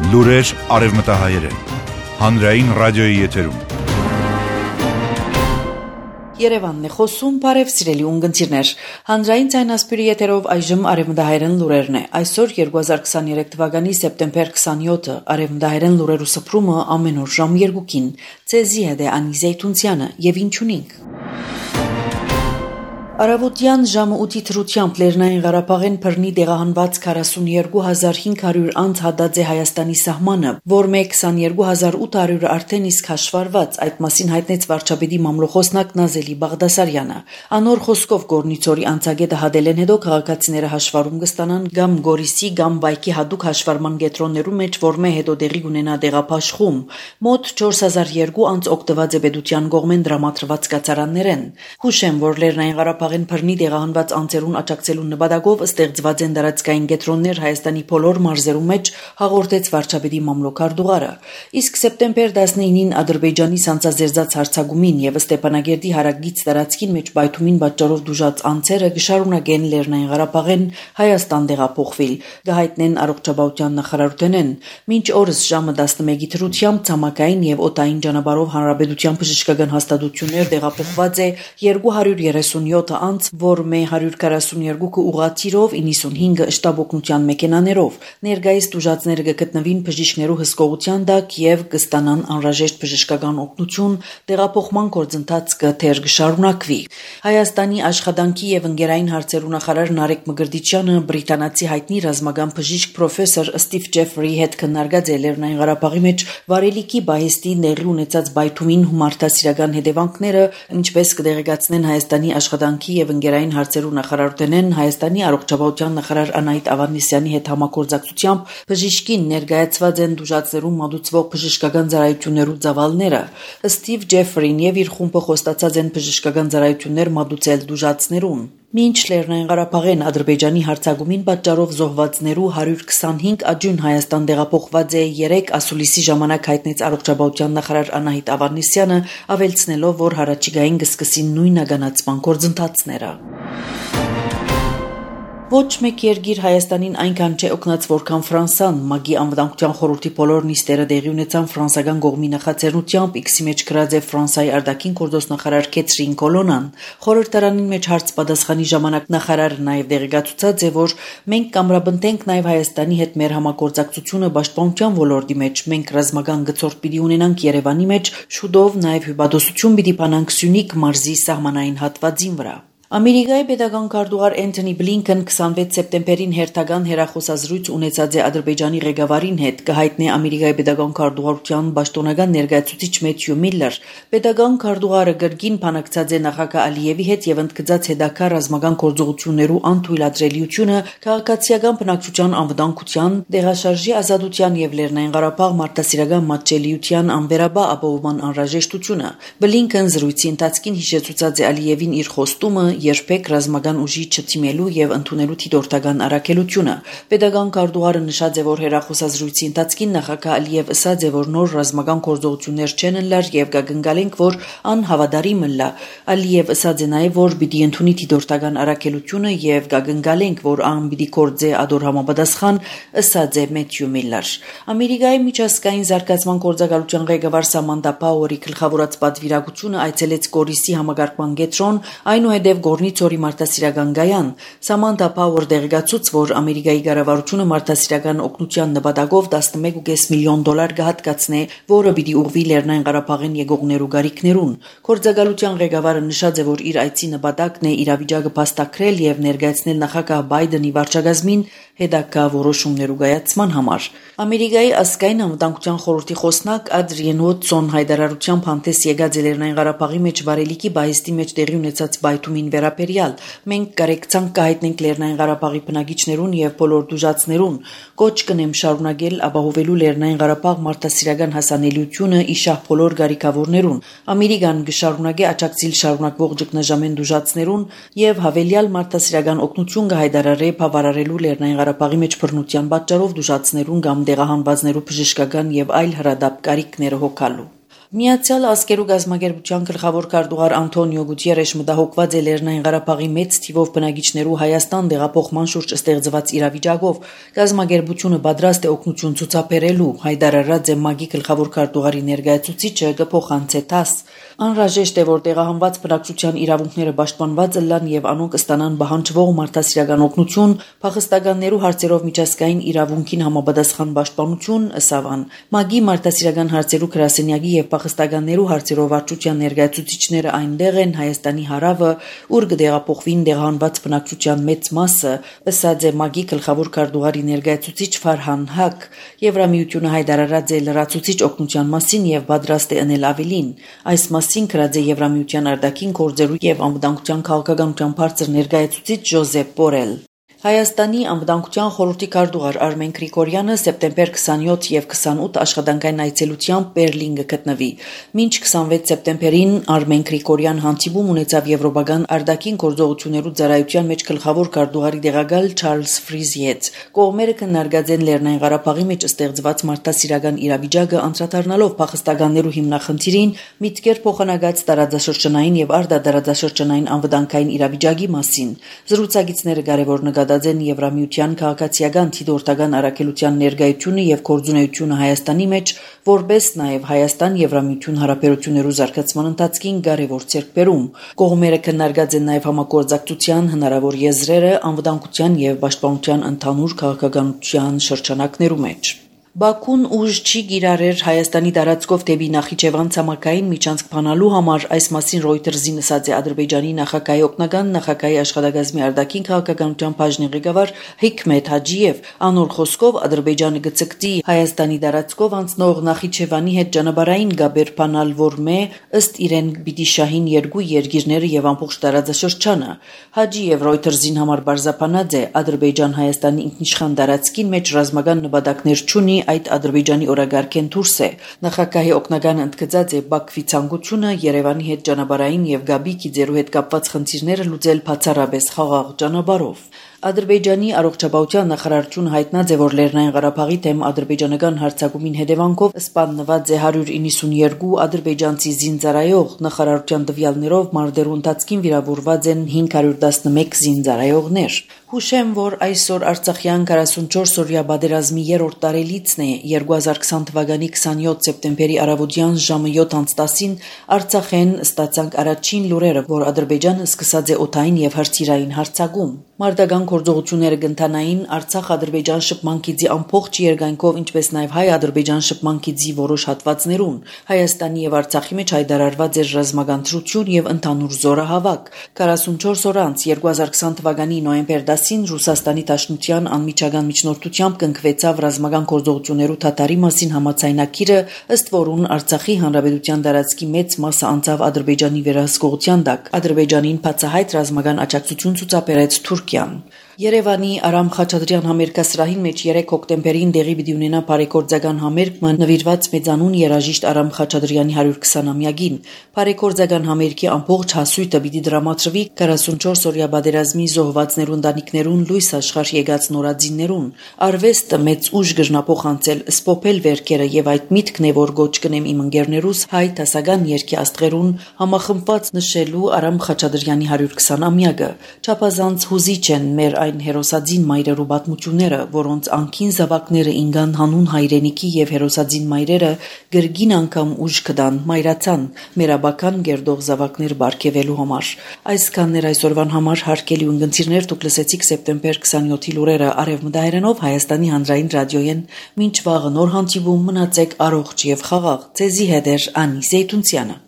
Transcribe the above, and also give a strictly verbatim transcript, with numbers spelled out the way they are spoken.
Լուրեր արևմտահայերեն։ Հանրային ռադիոյի եթերում։ Երևանն է խոսում, բարև սիրելի ունգընտիրներ։ Հանրային ցայնասպիրի եթերով այժմ արևմտահայերեն լուրերն է։ Այսօր երկու հազար քսաներեք թվականի սեպտեմբեր քսանյոթը արևմտահայերեն լուրերու սփռումը ամեն օր ժամ երկուքին։ Ցեզի հետ է Անի Զեյթունցյանը եւ ինչունինք։ Արավոտյան ժամը ութի թրությամբ Լեռնային Ղարաբաղեն բռնի դեղահանված քառասունուերկու հազար հինգ հարյուր անց հադած է Հայաստանի սահմանը, որ մեկ քսաներկու հազար ութ հարյուր արդեն իսկ հաշվառված, այդ մասին հայտնեց վարչապետի մամլոխոսնակ Նազելի Բաղդասարյանը։ Անոր խոսքով Գորնիցորի անցագետը հադելեն հետո քաղաքացիները հաշվառում կստանան գամ Գորիսի գամ Բայկի հadouk հաշվառման կենտրոններու մեջ, որ մե հետո դեղի ունենա դեղափաշխում։ Մոտ չորս հազար երկու անց օգտված է պետության կողմեն դրամատրված կացարաններեն։ Հուշեմ, որ Լեռնային Ղարաբաղ Բռնի դեղահանված անձերուն աջակցելու նպատակով ստեղծված են դարածքային կենտրոններ Հայաստանի բոլոր մարզերու մեջ, հաղորդեց վարչապետի մամլոքարդուղարը։ Իսկ սեպտեմբեր տասնինին Ադրբեջանի սանձազերծած հարձակումին եւ Ստեփանագերդի հարակից տարածքին մեջ բայթումին պատճառով դուժած անձերը կշարունակեն Լեռնային Ղարաբաղեն Հայաստան տեղափոխվել, կհայտնեն առողջապահության նախարարութենեն։ Մինչ օրս ժամը տասնմեկի թրությամբ ցամաքային եւ օդային ճանապարհով հանրապետության բժշկական հաստատություններ տեղափոխված է երկու հարյուր երեսունյոթ անց, որ մե հարյուր քառասունուերկու ուղղաթիռով իննսունհինգը շտաբօգնության մեքենաներով ներկայիս դուժածները կգտնվին բժիշկներու հսկողության տակ եւ կստանան անհրաժեշտ բժշկական օգնություն, տեղափոխման գործընթացը դեռ կշարունակվի։ Հայաստանի աշխատանքի եւ ընկերային հարցերու նախարար Նարեկ Մկրտիչյանը բրիտանացի հայտնի ռազմական բժիշկ պրոֆեսոր Ստիվ Ջեֆրի հետ քննարկած է Լեռնային Ղարաբաղի մեջ վարելիքի բայստի ների ունեցած բայթումին հումարտասիրական հետևանքները, ինչպես կդեղեկացնեն Հայաստանի աշխատանքի եւ ընկերային հարցերու նախարարութենեն Հայաստանի առողջապահության նախարար Անահիտ Ավանեսյանի հետ համագործակցությամբ բժիշկին ներկայացված են դուժածներու մատուցվող բժշկական ծառայություններու ծավալները։ Ստիվ Ջեֆրին եւ իր խումբը խոստացած են բժշկական ծառայություններ մատուցել դուժածներուն։ Մինչ Լեռնային Ղարաբաղեն Ադրբեջանի հարձակումին պատճառով զոհվածներու հարյուր քսանհինգ աջուն Հայաստան տեղափոխված է երեք ասուլիսի ժամանակ հայտնեց առողջապահության նախարար Անահիտ Ավանեսյանը, ավելցնելով, որ հարաճիգային կսկսին նույն ագանացման գործընթացները։ Ոչ մեկ երկիր Հայաստանին այնքան չէ օգնած, որքան Ֆրանսան։ ՄԱԳ-ի անվտանգության խորհրդի բոլոր նիստերը տեղի ունեցան ֆրանսական կողմի նախաձեռնությամբ, X-ի մեջ գրած է Ֆրանսիայի արտաքին գործոստնախարար Քեթրին Կոլոնան։ Խորհրդարանին մեջ հարց պատասխանի ժամանակ նախարարը նաև դեղեկացուցած է, որ մենք կամրապնդենք նաև Հայաստանի հետ մեր համագործակցությունը պաշտպանության ոլորտի մեջ։ Մենք ռազմական գծորդ պիտի ունենանք Երևանի մեջ, շուտով նաև հյուպատոսություն պիտի բանանք Սյունիք մարզի սահմանային հատվածին վրա։ Ամերիկայի պետական քարտուղար Էնթոնի Բլինքեն քսանվեց սեպտեմբերին հերթական հեռախոսազրույց ունեցած է Ադրբեջանի ղեկավարին հետ, կհայտնի Ամերիկայի պետական քարտուղարության պաշտոնական ներկայացուցիչ Մեթյու Միլլեր։ Պետական քարտուղարը գրգին բանակցած է նախագահ Ալիևի հետ եւ ընդգծած հետաքա ռազմական գործողություններու անթույլատրելիությունը, քաղաքացիական բնակչության անվտանգության, դեղաշարժի ազատության եւ Լեռնային Ղարաբաղ մարդասիրական մատչելիության անվերաբար ապահովման անհրաժեշտությունը։ Բլինքեն զրույցի ընթացքին հիշեցուցած է Ալիևին իր խոստումը երբեք ռազմական ուժի չթիմելու եւ ընդունելու թիդորտական առաքելությունը։ Պետական քարտուղարը նշած է, որ հերախոսազրույցի ընթացքին նախագահ Ալիև ասաց է, որ նոր ռազմական գործողություններ չեն ըլլար եւ կգնկալենք, որ անհավատարիմ ըլլա։ Ալիև ասաց է նաեւ, որ պիտի ընդունի թիդորտական առաքելությունը եւ կգնկալենք, որ ան պիտի կործե ադոր համապատասխան, ասաց է Մեթյու Միլլեր։ Ամերիկայի միջազգային զարգացման գործակալության ղեկավար Սամանթա Պաուերի գլխավորած պատվիրակությունը այցելեց Գորիսի համագարկման կենտրոն, այնուհետև Գորնիցորի մարդասիրական գայան։ Սամանթա Պաուեր դեղեկացուց, որ Ամերիկայի կառավարությունը մարդասիրական օգնության նպատակով տասնմեկ կόμμα պենս միլիոն դոլար կհատկացնի, որը պիտի ուղղվի Լեռնային Ղարաբաղեն եկողներու գարիքներուն։ Գործակալության ղեկավարը նշած է, որ իր այցի նպատակն է իրավիճակը փաստագրել եւ ներկայացնել նախագահ Բայդենի վարչակազմին հետագա որոշումներու կայացման համար։ Ամերիկայի ազգային անվտանգության խորհրդի խոսնակ Ադրիեն Ուոտսոն հայտարարությամբ հանդես եկած է Լեռնային Ղարաբաղի մեջ վարելիքի բայստի մեջ տեղի ունեցած բայթումին վերաբերյալ։ Մենք կարեկցանք կհայտնենք Լեռնային Ղարաբաղի բնակիչներուն եւ բոլոր դուժածներուն, կոչ կնեմ շարունակել ապահովելու Լեռնային Ղարաբաղ մարդասիրական հասանելիությունը իշահ բոլոր գարիքավորներուն։ Ամերիկան կշարունակի աջակցել շարունակվող ճգնաժամեն դուժածներուն եւ հավելյալ մարդասիրական օգնություն կհայտարարի բավարարելու Լեռնային Ղարաբաղի մեջ բռնության պատճառով դուժածներուն կամ դեղահանվածներու բժշկական եւ այլ հրադապ կարիքները հոգալու։ Միացյալ Ազգերու գազագերբության գլխավոր քարտուղար Անտոնիո Գուտիերեշը մտահոգված է Լեռնային Ղարաբաղի մեծ թիվով բնակիչներու Հայաստան տեղափոխման շուրջ ստեղծված իրավիճակով։ Գազագերբությունը պատրաստ է օգնություն ցուցաբերելու, հայտարարած է ՄԱԳ-ի գլխավոր քարտուղարի ներկայացուցիչը Գփոխանցե Թաս։ Անհրաժեշտ է, որ տեղահանված բնակչության իրավունքները պաշտպանված լան եւ անոնք ստանան բանջվող մարդասիրական օգնություն, փախստականներու հարցերով միջազգային իրավունքին համապատասխան պաշտպանություն, ըսավան ՄԱԳ-ի մարդասիրական հարցերու գրասենյակի եւ փախստականներու հարցերով վարչության ներկայացուցիչները այնտեղ են Հայաստանի հարավը, ուր կդեղափոխվին տեղահանված բնակչության մեծ մասը, ըսած է ՄԱԳ-ի գլխավոր քարտուղարի ներկայացուցիչ Ֆարհան Հակ։ Եվրամիությունը հայտարարած է լրացուցիչ օգնության մասին եւ պատրաստ է անել ավելին։ Այս մասին գրած է Եվրամիության արտաքին գործերու եւ անվտանգության քաղաքականության բարձր ներկայացուցիչ Ժոզեփ Բորել։ Հայաստանի անվտանգության խորհրդի քարտուղար Արմեն Գրիգորյանը սեպտեմբեր քսանյոթ եւ քսանութ աշխատանքային այցելությամբ Բերլին կգտնվի։ Մինչ քսանվեց սեպտեմբերին Արմեն Գրիգորյան հանդիպում ունեցավ եվրոպական արտաքին գործողություններու ծառայության մեջ գլխավոր քարտուղարի տեղակալ Չարլզ Ֆրիզի հետ։ Կողմերը քննարկած են Լեռնային Ղարաբաղի մեջ ստեղծված մարդասիրական իրավիճակը, անդրադառնալով փախստականներու հիմնախնդիրին, միտքեր փոխանակած տարածաշրջանային եւ արտադարձաշրջանային անվտանգային իրավիճակի մասին։ Զրուցակիցները կարևոր նկատած են Եվրամիության քաղաքացիական թիդորտական առաքելության ներկայությունը եւ գործունեությունը Հայաստանի մեջ, որպես նաեւ Հայաստան-Եվրամիություն հարաբերություններու զարգացման ընթացքին կարևոր ձեռքբերում։ Կողմերը քննարկած են նաեւ համագործակցության հնարավոր եզրերը անվտանգության եւ պաշտպանության ընդհանուր քաղաքականության շրջանակներու մեջ։ Բաքուն ուժ չի գիրառեր Հայաստանի տարածքով դեպի Նախիջևան ցամաքային միջանցք բանալու համար, այս մասին Reuters-ին ասաց է Ադրբեջանի նախագահի օգնական նախագահի աշխատակազմի արտաքին քաղաքականության բաժնի ղեկավար Հիքմեթ Հաջիև։ Անոր խոսքով Ադրբեջանը գծկտի Հայաստանի տարածքով անցնող Նախիջևանի հետ ճանապարհային գաբեր բանալ, որ մե ըստ իրեն պիտի շահին երկու երկիրները եւ ամբողջ տարածաշրջանը։ Հաջիև Reuters-ին համար բարձրաբանած է Ադրբեջան-Հայաստանի ինքնիշխան տարածքին մեջ ռազմական նպատակներ չունի, այդ Ադրբեջանի օրագարկեն դուրս է։ Նախագահի օգնականը ընդգծած է Բաքվի ցանկությունը Երևանի հետ ճանապարհային եւ Գաբի գիծերու հետ կապված խնդիրները լուծել բացառապես խաղաղ ճանապարհով։ Ադրբեջանի առողջապահության նախարարությունը հայտնած է, որ Լեռնային Ղարաբաղի դեմ ադրբեջանական հարձակումին հետևանքով սպանված է հարյուր իննսունյերկու ադրբեջանցի զինծառայող, նախարարության տվյալներով մարտերու ընթացքին վիրավորված են հինգ հարյուր տասնմեկ զինծառայողներ։ Հուշեմ, որ այսօր Արցախյան քառասունչորս-օրյա պատերազմի երրորդ տարելիցն է։ երկու հազար քսան թվականի քսանյոթ սեպտեմբերի առավոտյան ժամը յոթ անց տասին Արցախեն ստացանք առաջին լուրերը, որ Ադրբեջանը սկսած է օդային եւ հրթիռային հարձակում։ Մարտական գործողությունները կընթանային Արցախ-Ադրբեջան շփման գիծի ամբողջ երկայնքով, ինչպես նաև հայ-ադրբեջան շփման գիծի որոշ հատվածներուն։ Հայաստանի եւ Արցախի մեջ հայտարարված էր ռազմական թրություն եւ ընդհանուր զորահավաք։ քառասունչորս օր անց երկու հազար քսան թվականի նոյեմբեր տասին Ռուսաստանի Դաշնության անմիջական միջնորդությամբ կնքվեցավ ռազմական գործողություններու թաթարի մասին համաձայնագիրը, ըստ որուն Արցախի հանրապետության տարածքի մեծ մասը անցավ Ադրբեջանի վերահսկողության տակ։ Ադրբեջանին բացահայտ ռազմական աջակցություն ցուցաբերեց Թուրքիան։ Երևանի Արամ Խաչատրյան համերգասրահին մեջ երեք հոկտեմբերին դեղի պիտի ունենա բարեգործական համերգը նվիրված մեծանուն երաժիշտ Արամ Խաչատրյանի հարյուր քսանամյակին։ Բարեգործական համերգի ամբողջ հասույթը պիտի դրամատրվի քառասունչորս-օրյա պատերազմի զոհվածներու ընտանիքներուն լույս աշխարհ եկած նորածիններուն։ Արվեստը մեծ ուժ գտնապոխանցել, սփոփել վերքերը եւ այդ միտքն է, որ գոչ կնեմ իմ ընկերներուս հայ դասական երկի աստղերուն համախմբված նշելու Արամ Խաչատրյանի հարյուր քսանամյակը։ Չափազանց հուզիչ են մեր այն հերոսածին մայրերու պատմությունները, որոնց անքին զավակները ինգան հանուն հայրենիքի եւ հերոսածին մայրերը գրգին անգամ ուժ կդան, մայրացան մերաբական գերդող զավակներ բարգեւելու համար։ Այսքաններ այսօրվան համար հարգելի ունգընտիրներ, դուք լսեցիք սեպտեմբեր քսանյոթի լուրերը Արևմտահայերենով Հայաստանի հանրային ռադիոյեն։ Մինչ վաղը նոր հանդիպում, մնացեք առողջ եւ խաղաղ։ Ձեզի հետ է Անի Զեյթունցյանը։